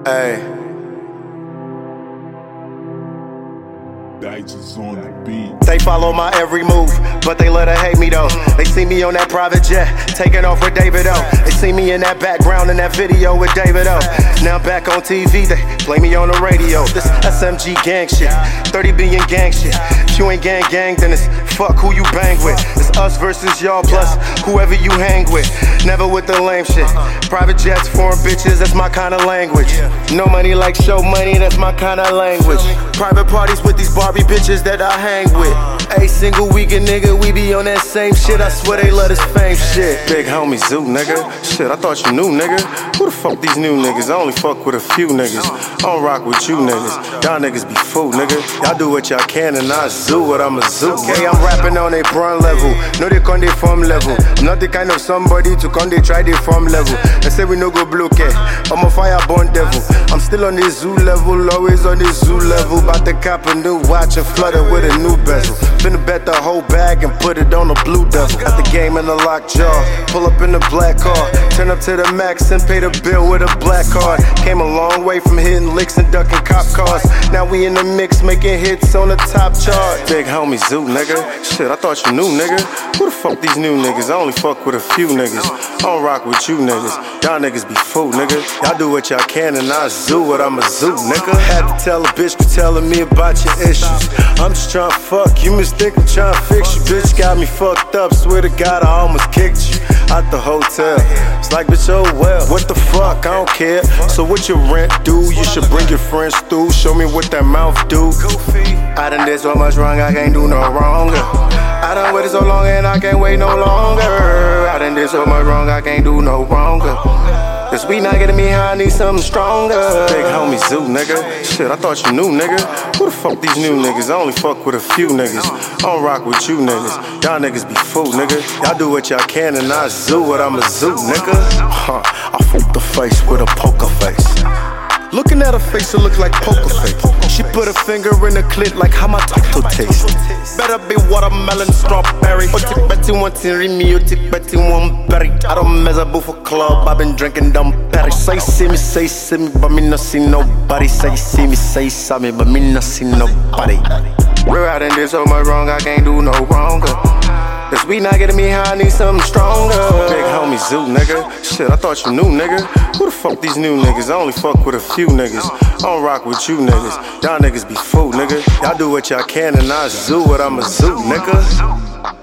Hey. Digits on the beat. They follow my every move, but they let her hate me though. They see me on that private jet, taking off with David O. They see me in that background in that video with David O. Now back on TV, they play me on the radio. This SMG gang shit, 30 billion gang shit. If you ain't gang, then it's fuck who you bang with. It's us versus y'all plus whoever you hang with. Never with the lame shit. Private jets, foreign bitches, that's my kind of language. No money like show money, that's my kind of language. Private parties with these Barbie bitches that I hang with. A single weekend, nigga, we be on that same shit. I swear they love this fame shit. Big homie Zoo, nigga. Shit, I thought you knew, nigga. Who the fuck these new niggas? I only fuck with a few niggas. I don't rock with you niggas. Y'all niggas be fool, nigga. Y'all do what y'all can and I zoo what I'm a zoo. Okay, I'm rapping on a brand level. No, they can't form level. I'm not the kind of somebody to come they try the form level. They say we no go bloke. I'm a fireborn devil. I'm still on the zoo level, always on the zoo level. About to cop a new watch and flood it with a new bezel. Finna bet the whole bag and put it on a blue devil. Got the game in the locked jaw. Pull up in the black car. Turn up to the max and pay the bill with a black card. Came a long way from hitting licks and ducking cop cars. Now we in the mix making hits on the top chart. Big homie Zoo, nigga. Shit, I thought you knew, nigga. Who the fuck these new niggas? I only fuck with a few niggas. I don't rock with you niggas. Y'all niggas be fool, nigga. Y'all do what y'all can and I zoo what I'm a zoo, nigga. Had to tell a bitch for telling me about your issues. I'm just tryna fuck you, mistake, I'm tryna fix you. Bitch got me fucked up, swear to God I almost kicked you out the hotel. It's like, bitch, oh well, what the fuck, I don't care. So what your rent do? You should bring your friends through. Show me what that mouth do. I done did so much wrong, I can't do no wronger. I done waited so long and I can't wait no longer. I done did so much wrong, I can't do no wronger. Cause we not getting me high, I need something stronger. Big homie Zoo, nigga. Shit, I thought you knew, nigga. Who the fuck these new niggas? I only fuck with a few niggas. I don't rock with you niggas. Y'all niggas be fool, nigga. Y'all do what y'all can and I zoo what I'm a zoo, nigga. I fuck the face with a poker face. Looking at her face, it look like poker face. She put a finger in the clit like how my taco taste. Better be watermelon, strawberry. Otik Betty one tin me, Otik Betty one berry. I don't mess up for club, I've been drinking dumb berry. Say see me, but me not see nobody. Say see me, but me not see nobody. We're out in this so much wrong, I can't do no wronger. Cause we not getting me high, I need something stronger. Big homie Zoo, nigga. Shit, I thought you knew, nigga. Who the fuck these new niggas? I only fuck with a few niggas. I don't rock with you niggas. Y'all niggas be fool, nigga. Y'all do what y'all can and I zoo what I'm a zoo, nigga.